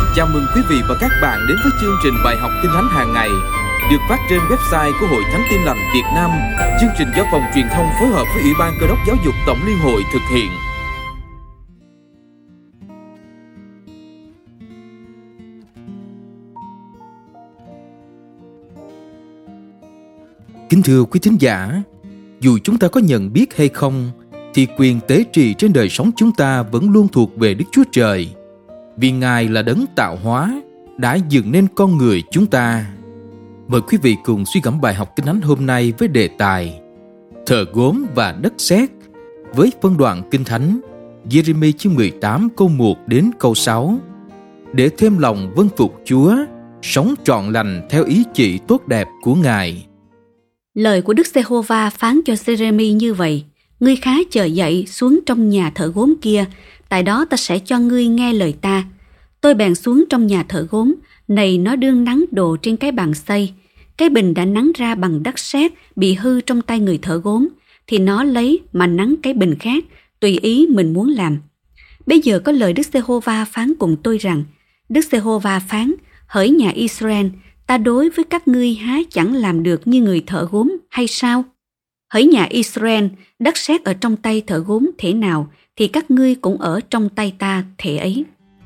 Chào mừng quý vị và các bạn đến với chương trình bài học Kinh Thánh hàng ngày được phát trên website của Hội Thánh Tin Lành Việt Nam. Chương trình do Phòng Truyền thông phối hợp với Ủy ban Cơ đốc Giáo dục Tổng Liên hội thực hiện. Kính thưa quý thính giả, dù chúng ta có nhận biết hay không, thì quyền tế trì trên đời sống chúng ta vẫn luôn thuộc về Đức Chúa Trời, vì Ngài là đấng tạo hóa, đã dựng nên con người chúng ta. Mời quý vị cùng suy gẫm bài học Kinh Thánh hôm nay với đề tài Thờ gốm và đất sét, với phân đoạn Kinh Thánh Giê-rê-mi chương 18 câu 1 đến câu 6. Để thêm lòng vâng phục Chúa, sống trọn lành theo ý chỉ tốt đẹp của Ngài. Lời của Đức Giê-hô-va phán cho Giê-rê-mi như vậy: Ngươi khá chờ dậy xuống trong nhà thợ gốm kia, tại đó ta sẽ cho ngươi nghe lời ta. Tôi bèn xuống trong nhà thợ gốm, này nó đương nắng đồ trên cái bàn xay. Cái bình đã nắng ra bằng đất sét bị hư trong tay người thợ gốm, thì nó lấy mà nắng cái bình khác, tùy ý mình muốn làm. Bây giờ có lời Đức Giê-hô-va phán cùng tôi rằng: Đức Giê-hô-va phán, hỡi nhà Israel, ta đối với các ngươi há chẳng làm được như người thợ gốm hay sao? Hỡi nhà Israel, đất sét ở trong tay thợ gốm thể nào, thì các ngươi cũng ở trong tay ta thể ấy.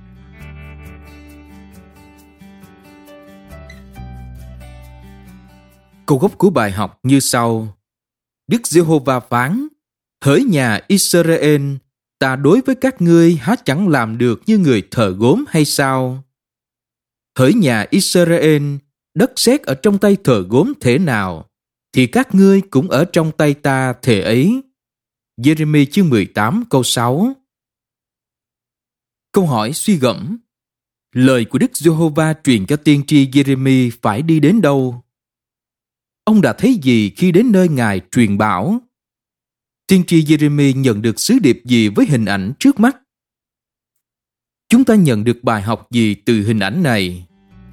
Câu gốc của bài học như sau: Đức Giê-hô-va phán, hỡi nhà Israel, ta đối với các ngươi há chẳng làm được như người thợ gốm hay sao? Hỡi nhà Israel, đất sét ở trong tay thợ gốm thể nào, thì các ngươi cũng ở trong tay ta thể ấy. Giê-rê-mi chương 18 câu 6. Câu hỏi suy gẫm: lời của Đức Giê-hô-va truyền cho tiên tri Giê-rê-mi phải đi đến đâu? Ông đã thấy gì khi đến nơi Ngài truyền bảo? Tiên tri Giê-rê-mi nhận được sứ điệp gì với hình ảnh trước mắt? Chúng ta nhận được bài học gì từ hình ảnh này?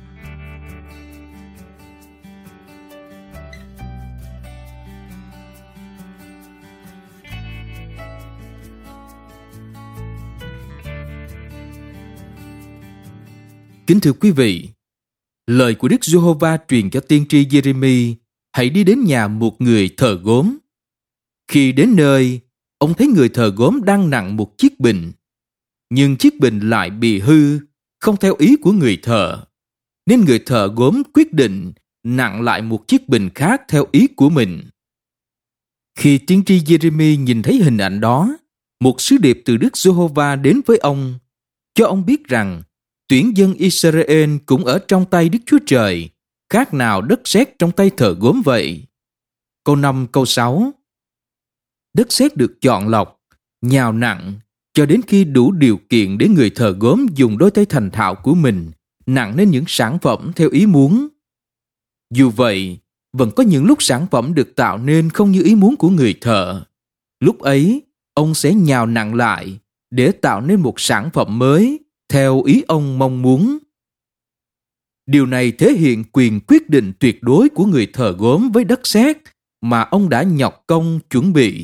Kính thưa quý vị, lời của Đức Giê-hô-va truyền cho tiên tri Giê-rê-mi: hãy đi đến nhà một người thợ gốm. Khi đến nơi, ông thấy người thợ gốm đang nặng một chiếc bình, nhưng chiếc bình lại bị hư, không theo ý của người thợ, nên người thợ gốm quyết định nặng lại một chiếc bình khác theo ý của mình. Khi tiên tri Giê-rê-mi nhìn thấy hình ảnh đó, một sứ điệp từ Đức Giê-hô-va đến với ông, cho ông biết rằng tuyển dân Israel cũng ở trong tay Đức Chúa Trời, khác nào đất sét trong tay thợ gốm vậy. Câu 5, câu 6. Đất sét được chọn lọc, nhào nặng, cho đến khi đủ điều kiện để người thợ gốm dùng đôi tay thành thạo của mình nặng nên những sản phẩm theo ý muốn. Dù vậy, vẫn có những lúc sản phẩm được tạo nên không như ý muốn của người thợ. Lúc ấy, ông sẽ nhào nặng lại để tạo nên một sản phẩm mới theo ý ông mong muốn. Điều này thể hiện quyền quyết định tuyệt đối của người thợ gốm với đất sét mà ông đã nhọc công chuẩn bị.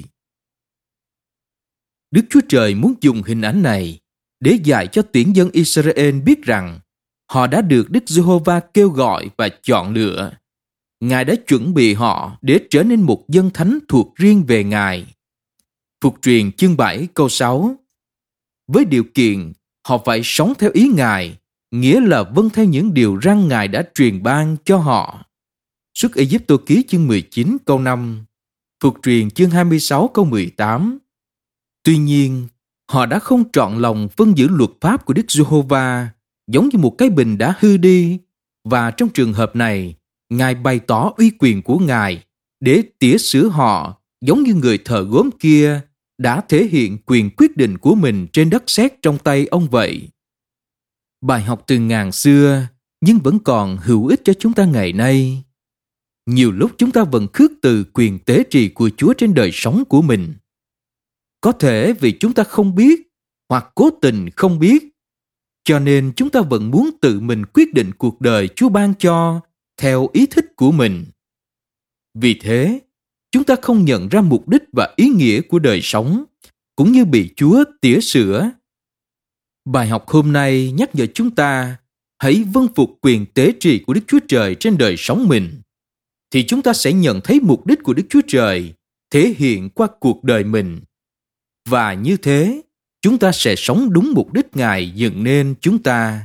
Đức Chúa Trời muốn dùng hình ảnh này để dạy cho tuyển dân Israel biết rằng họ đã được Đức Giê-hô-va kêu gọi và chọn lựa. Ngài đã chuẩn bị họ để trở nên một dân thánh thuộc riêng về Ngài. Phục truyền chương 7 câu 6. Với điều kiện họ phải sống theo ý Ngài, nghĩa là vâng theo những điều răn Ngài đã truyền ban cho họ. Xuất Ê-díp-tô ký chương 19 câu 5, Phục truyền chương 26 câu 18. Tuy nhiên, họ đã không trọn lòng vâng giữ luật pháp của Đức Giê-hô-va, giống như một cái bình đã hư đi, và trong trường hợp này, Ngài bày tỏ uy quyền của Ngài để tỉa sửa họ, giống như người thợ gốm kia đã thể hiện quyền quyết định của mình trên đất sét trong tay ông vậy. Bài học từ ngàn xưa nhưng vẫn còn hữu ích cho chúng ta ngày nay. Nhiều lúc chúng ta vẫn khước từ quyền tế trì của Chúa trên đời sống của mình. Có thể vì chúng ta không biết hoặc cố tình không biết, cho nên chúng ta vẫn muốn tự mình quyết định cuộc đời Chúa ban cho theo ý thích của mình. Vì thế, chúng ta không nhận ra mục đích và ý nghĩa của đời sống, cũng như bị Chúa tỉa sửa. Bài học hôm nay nhắc nhở chúng ta hãy vâng phục quyền tế trị của Đức Chúa Trời trên đời sống mình, thì chúng ta sẽ nhận thấy mục đích của Đức Chúa Trời thể hiện qua cuộc đời mình. Và như thế, chúng ta sẽ sống đúng mục đích Ngài dựng nên chúng ta.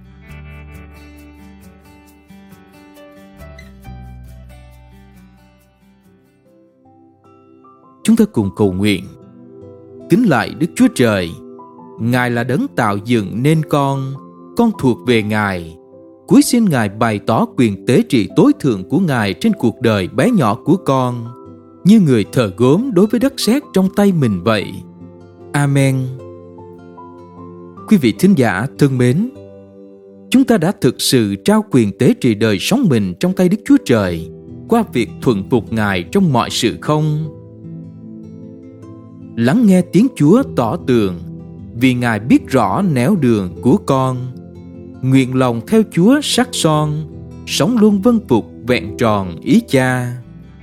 Chúng ta cùng cầu nguyện. Kính lạy Đức Chúa Trời, Ngài là đấng tạo dựng nên con thuộc về Ngài. Cúi xin Ngài bày tỏ quyền tế trị tối thượng của Ngài trên cuộc đời bé nhỏ của con, như người thợ gốm đối với đất sét trong tay mình vậy. Amen. Quý vị thính giả thân mến, chúng ta đã thực sự trao quyền tế trị đời sống mình trong tay Đức Chúa Trời qua việc thuận phục Ngài trong mọi sự không? Lắng nghe tiếng Chúa tỏ tường, vì Ngài biết rõ nẻo đường của con. Nguyện lòng theo Chúa sắc son, sống luôn vâng phục vẹn tròn ý Cha.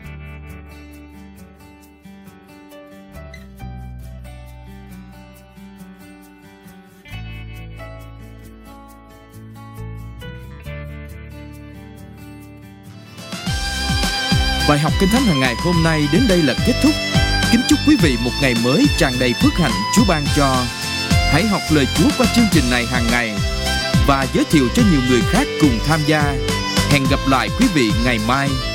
Bài học Kinh Thánh hàng ngày hôm nay đến đây là kết thúc. Kính chúc quý vị một ngày mới tràn đầy phước hạnh Chúa ban cho. Hãy học lời Chúa qua chương trình này hàng ngày và giới thiệu cho nhiều người khác cùng tham gia. Hẹn gặp lại quý vị ngày mai.